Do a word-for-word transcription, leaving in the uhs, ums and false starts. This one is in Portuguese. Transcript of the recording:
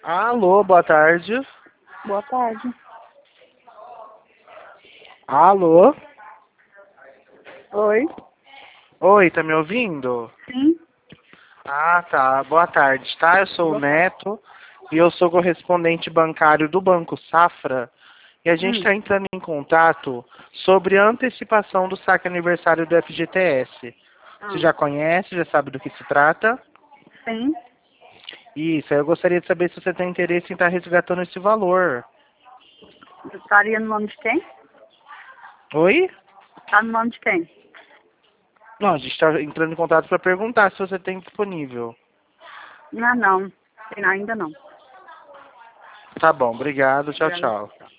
Alô, boa tarde. Boa tarde. Alô? Oi? Oi, tá me ouvindo? Sim? Ah, tá. Boa tarde, tá? Eu sou o Boa tarde. Neto e eu sou correspondente bancário do Banco Safra e a gente Hum. está entrando em contato sobre a antecipação do saque aniversário do F G T S. Você Ah, já conhece, já sabe do que se trata? sim? Isso, eu gostaria de saber se você tem interesse em estar resgatando esse valor. Estaria no nome de quem? Oi? Tá no nome de quem? Não, a gente está entrando em contato para perguntar se você tem disponível. Não, não. Tem ainda não. Tá bom, obrigado, tchau, Obrigada. tchau.